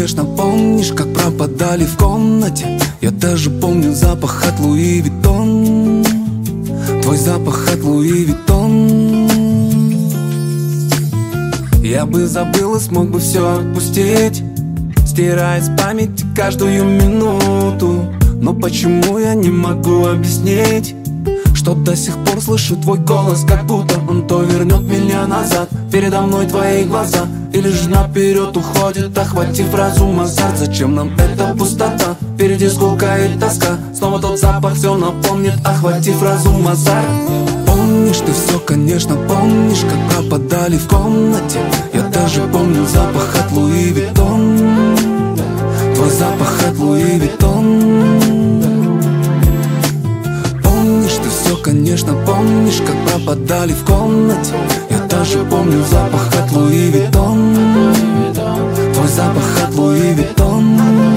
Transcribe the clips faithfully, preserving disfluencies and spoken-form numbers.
конечно, помнишь, как пропадали в комнате. Я даже помню запах от Луи Виттон, твой запах от Луи Виттон. Я бы забыл и смог бы все отпустить, стирая с памяти каждую минуту. Но почему я не могу объяснить, что до сих пор слышу твой голос, как будто он то вернет меня назад. Передо мной твои глаза, или же наперед уходит, охватив разум азарт. Зачем нам эта пустота? Впереди скука и тоска. Снова тот запах все напомнит, охватив разум азарт. Помнишь ты все, конечно, помнишь, как пропадали в комнате. Я даже помню запах от Луи Виттон, твой запах от Луи Виттон. Помнишь ты все, конечно, помнишь, как пропадали в комнате. Я даже помню запах от Луи Виттон, твой запах от Луи Виттон.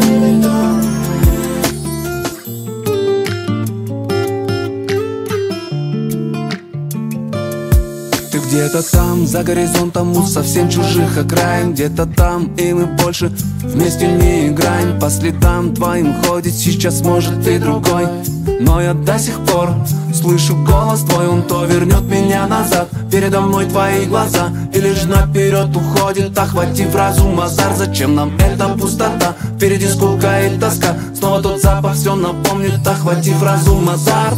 Ты где-то там, за горизонтом у совсем чужих окраин. Где-то там, и мы больше вместе не играем. По следам твоим ходит сейчас, может, и другой. Но я до сих пор слышу голос твой, он то вернет меня назад. Передо мной твои глаза, или же наперед уходит, охватив разум азарт. Зачем нам эта пустота? Впереди скука и тоска. Снова тот запах все напомнит, охватив разум азарт.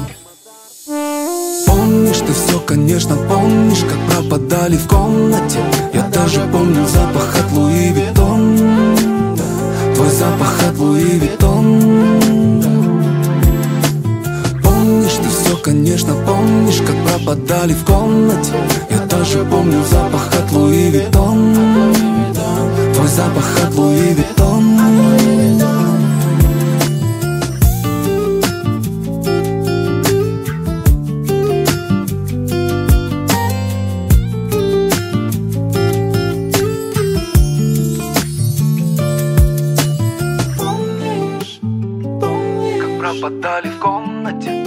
Помнишь ты все, конечно, помнишь, как пропадали в комнате. Я даже помню запах от Луи Виттон, твой запах от Луи Виттон. Помнишь ты все, конечно, помнишь, как пропадали в комнате. Я даже помню запах от Луи Виттон, твой запах от Луи Виттон. Пропадали в комнате.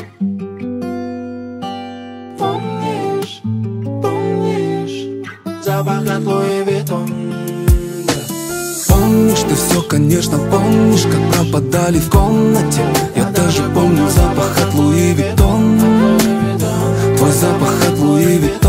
Помнишь, помнишь запах от Луи Виттон. Помнишь ты все, конечно, помнишь, как пропадали в комнате. Я даже помню запах от Луи Виттон, твой запах от Луи Виттон.